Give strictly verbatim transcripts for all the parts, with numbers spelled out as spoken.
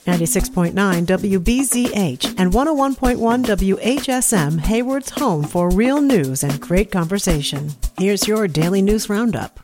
ninety-six point nine W B Z H and one oh one point one W H S M, Hayward's home for real news and great conversation. Here's your daily news roundup.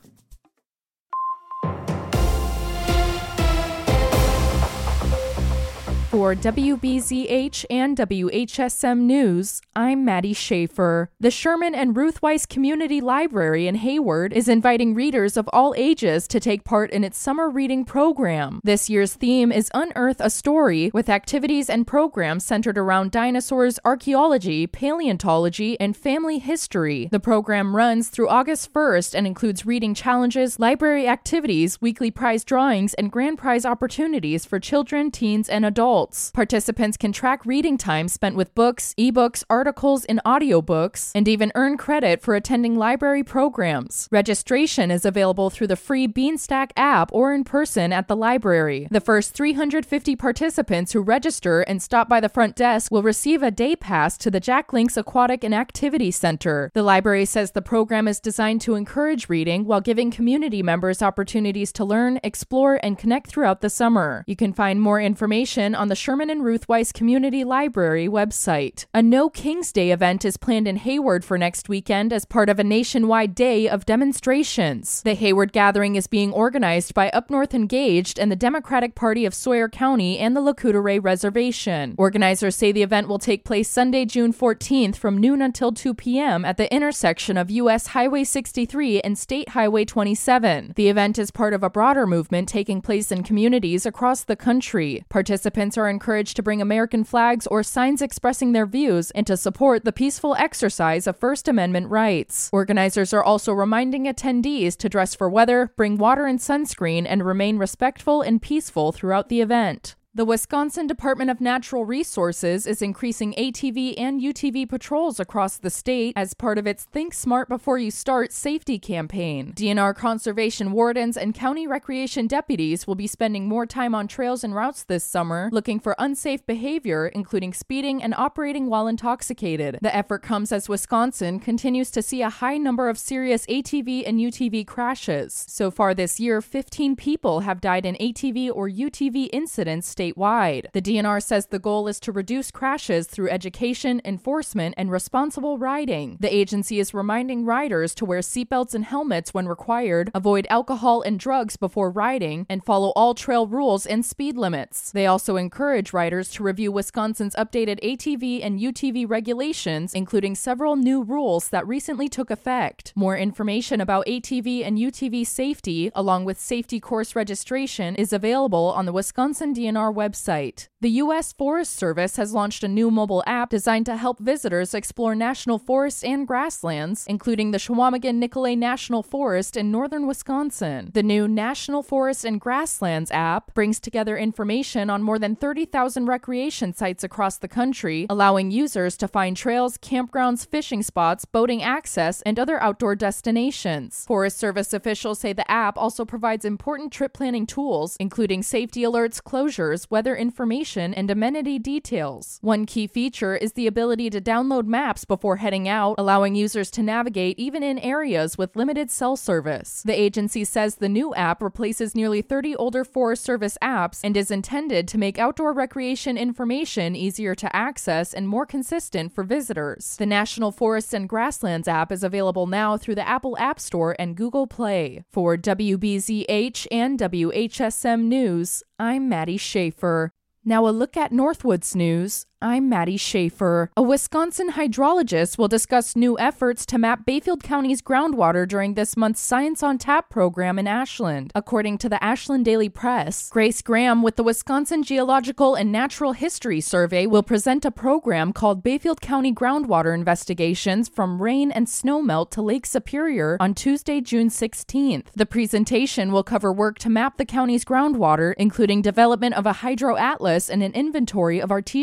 For W B Z H and W H S M News, I'm Maddie Schaefer. The Sherman and Ruth Weiss Community Library in Hayward is inviting readers of all ages to take part in its summer reading program. This year's theme is Unearth a Story, with activities and programs centered around dinosaurs, archaeology, paleontology, and family history. The program runs through August first and includes reading challenges, library activities, weekly prize drawings, and grand prize opportunities for children, teens, and adults. Participants can track reading time spent with books, ebooks, articles, and audiobooks, and even earn credit for attending library programs. Registration is available through the free Beanstack app or in person at the library. The first three hundred fifty participants who register and stop by the front desk will receive a day pass to the Jack Links Aquatic and Activity Center. The library says the program is designed to encourage reading while giving community members opportunities to learn, explore, and connect throughout the summer. You can find more information on the Sherman and Ruth Weiss Community Library website. A No King's Day event is planned in Hayward for next weekend as part of a nationwide day of demonstrations. The Hayward gathering is being organized by Up North Engaged and the Democratic Party of Sawyer County and the Lakota Reservation. Organizers say the event will take place Sunday, June fourteenth from noon until two p.m. at the intersection of U S Highway sixty-three and State Highway twenty-seven. The event is part of a broader movement taking place in communities across the country. Participants are encouraged to bring American flags or signs expressing their views and to support the peaceful exercise of First Amendment rights. Organizers are also reminding attendees to dress for weather, bring water and sunscreen, and remain respectful and peaceful throughout the event. The Wisconsin Department of Natural Resources is increasing A T V and U T V patrols across the state as part of its Think Smart Before You Start safety campaign. D N R conservation wardens and county recreation deputies will be spending more time on trails and routes this summer, looking for unsafe behavior, including speeding and operating while intoxicated. The effort comes as Wisconsin continues to see a high number of serious A T V and U T V crashes. So far this year, fifteen people have died in A T V or U T V incidents statewide. The D N R says the goal is to reduce crashes through education, enforcement, and responsible riding. The agency is reminding riders to wear seatbelts and helmets when required, avoid alcohol and drugs before riding, and follow all trail rules and speed limits. They also encourage riders to review Wisconsin's updated A T V and U T V regulations, including several new rules that recently took effect. More information about A T V and U T V safety, along with safety course registration, is available on the Wisconsin D N R website. The U S Forest Service has launched a new mobile app designed to help visitors explore national forests and grasslands, including the Chequamegon-Nicolet National Forest in northern Wisconsin. The new National Forest and Grasslands app brings together information on more than thirty thousand recreation sites across the country, allowing users to find trails, campgrounds, fishing spots, boating access, and other outdoor destinations. Forest Service officials say the app also provides important trip planning tools, including safety alerts, closures, weather information, and amenity details. One key feature is the ability to download maps before heading out, allowing users to navigate even in areas with limited cell service. The agency says the new app replaces nearly thirty older Forest Service apps and is intended to make outdoor recreation information easier to access and more consistent for visitors. The National Forests and Grasslands app is available now through the Apple App Store and Google Play. For W B Z H and W H S M News, I'm Maddie Schaefer. Now a look at Northwoods News. I'm Maddie Schaefer. A Wisconsin hydrologist will discuss new efforts to map Bayfield County's groundwater during this month's Science on Tap program in Ashland, according to the Ashland Daily Press. Grace Graham with the Wisconsin Geological and Natural History Survey will present a program called Bayfield County Groundwater Investigations from Rain and Snowmelt to Lake Superior on Tuesday, June sixteenth. The presentation will cover work to map the county's groundwater, including development of a hydro atlas and an inventory of artesian wells.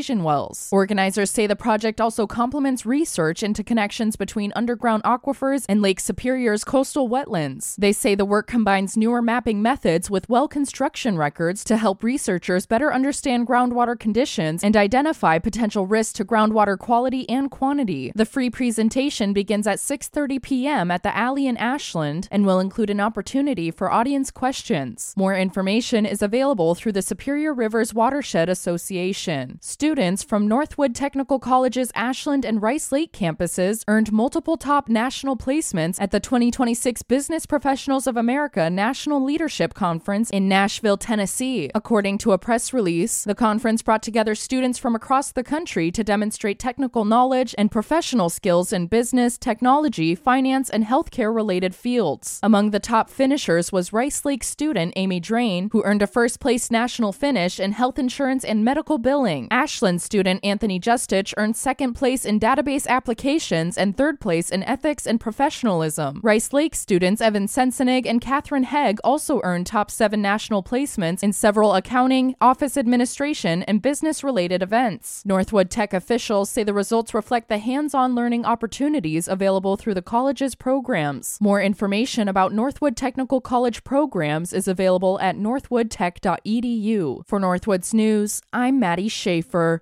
details. Organizers say the project also complements research into connections between underground aquifers and Lake Superior's coastal wetlands. They say the work combines newer mapping methods with well construction records to help researchers better understand groundwater conditions and identify potential risks to groundwater quality and quantity. The free presentation begins at six thirty p.m. at the Alley in Ashland and will include an opportunity for audience questions. More information is available through the Superior Rivers Watershed Association. Students from Northwood Technical College's Ashland and Rice Lake campuses earned multiple top national placements at the twenty twenty-six Business Professionals of America National Leadership Conference in Nashville, Tennessee. According to a press release, the conference brought together students from across the country to demonstrate technical knowledge and professional skills in business, technology, finance, and healthcare-related fields. Among the top finishers was Rice Lake student Amy Drain, who earned a first-place national finish in health insurance and medical billing. Ashland student Anthony Justich earned second place in database applications and third place in ethics and professionalism. Rice Lake students Evan Sensenig and Catherine Hegg also earned top seven national placements in several accounting, office administration, and business-related events. Northwood Tech officials say the results reflect the hands-on learning opportunities available through the college's programs. More information about Northwood Technical College programs is available at northwood tech dot e d u. For Northwoods News, I'm Maddie Schaefer.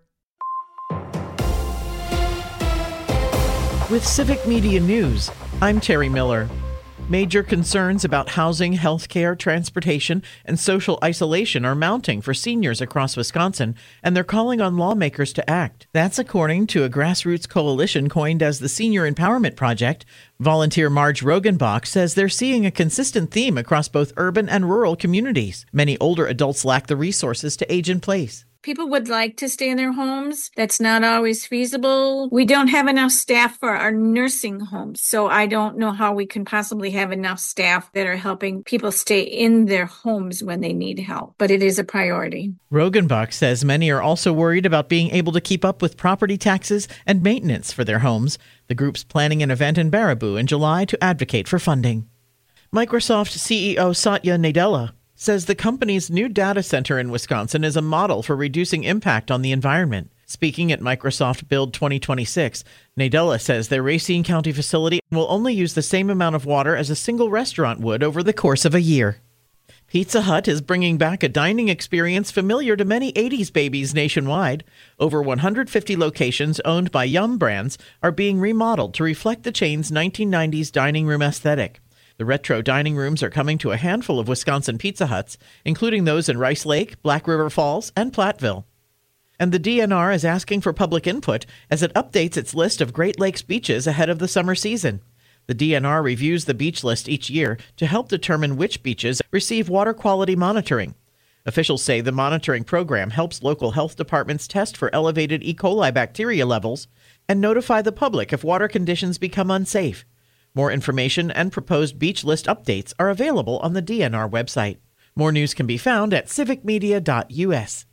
With Civic Media News, I'm Terry Miller. Major concerns about housing, healthcare, transportation, and social isolation are mounting for seniors across Wisconsin, and they're calling on lawmakers to act. That's according to a grassroots coalition coined as the Senior Empowerment Project. Volunteer Marge Rogenbach says they're seeing a consistent theme across both urban and rural communities. Many older adults lack the resources to age in place. People would like to stay in their homes. That's not always feasible. We don't have enough staff for our nursing homes, so I don't know how we can possibly have enough staff that are helping people stay in their homes when they need help. But it is a priority. Rogenbach says many are also worried about being able to keep up with property taxes and maintenance for their homes. The group's planning an event in Baraboo in July to advocate for funding. Microsoft C E O Satya Nadella says the company's new data center in Wisconsin is a model for reducing impact on the environment. Speaking at Microsoft Build twenty twenty-six, Nadella says their Racine County facility will only use the same amount of water as a single restaurant would over the course of a year. Pizza Hut is bringing back a dining experience familiar to many eighties babies nationwide. Over one hundred fifty locations owned by Yum Brands are being remodeled to reflect the chain's nineteen nineties dining room aesthetic. The retro dining rooms are coming to a handful of Wisconsin Pizza Huts, including those in Rice Lake, Black River Falls, and Platteville. And the D N R is asking for public input as it updates its list of Great Lakes beaches ahead of the summer season. The D N R reviews the beach list each year to help determine which beaches receive water quality monitoring. Officials say the monitoring program helps local health departments test for elevated E. coli bacteria levels and notify the public if water conditions become unsafe. More information and proposed beach list updates are available on the D N R website. More news can be found at civic media dot u s.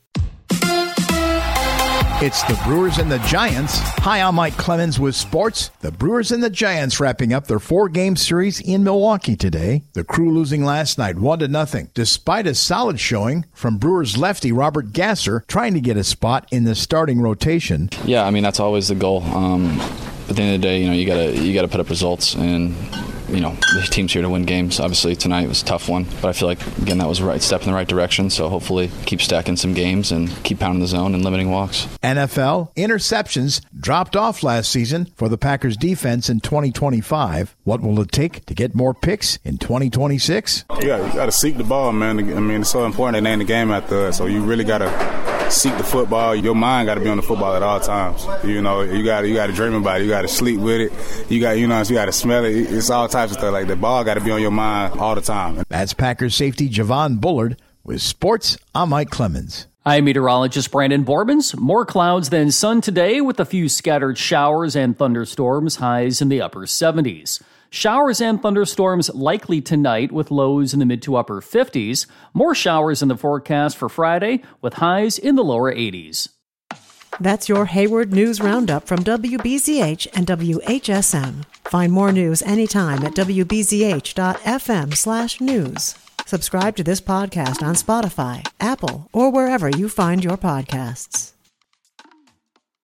It's the Brewers and the Giants. Hi, I'm Mike Clemens with sports. The Brewers and the Giants wrapping up their four-game series in Milwaukee today. The Crew losing last night one to nothing, despite a solid showing from Brewers lefty Robert Gasser trying to get a spot in the starting rotation. Yeah, I mean, that's always the goal. Um, at the end of the day, you know, you gotta you gotta put up results, and you know, the team's here to win games. Obviously, tonight was a tough one, but I feel like, again, that was a right step in the right direction. So hopefully keep stacking some games and keep pounding the zone and limiting walks. N F L interceptions dropped off last season for the Packers defense in twenty twenty-five. What will it take to get more picks in twenty twenty-six? You got you got to seek the ball, man. I mean, it's so important to name the game after us. So you really got to seek the football. Your mind got to be on the football at all times. You know, you got you got to dream about it. You got to sleep with it. You got you know, you got to smell it. It's all types of stuff. Like the ball got to be on your mind all the time. That's Packers safety Javon Bullard with sports. I'm Mike Clemens. I'm meteorologist Brandon Borbans. More clouds than sun today with a few scattered showers and thunderstorms, highs in the upper seventies. Showers and thunderstorms likely tonight with lows in the mid to upper fifties. More showers in the forecast for Friday with highs in the lower eighties. That's your Hayward News Roundup from W B Z H and W H S M. Find more news anytime at w b z h dot f m slash news. Subscribe to this podcast on Spotify, Apple, or wherever you find your podcasts.